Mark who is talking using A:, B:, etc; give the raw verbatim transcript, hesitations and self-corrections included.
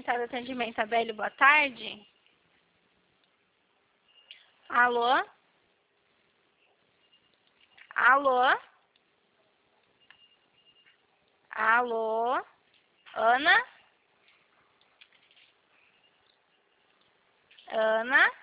A: central de atendimento, Abelio, boa tarde. Alô? Alô? Alô? Ana? Ana?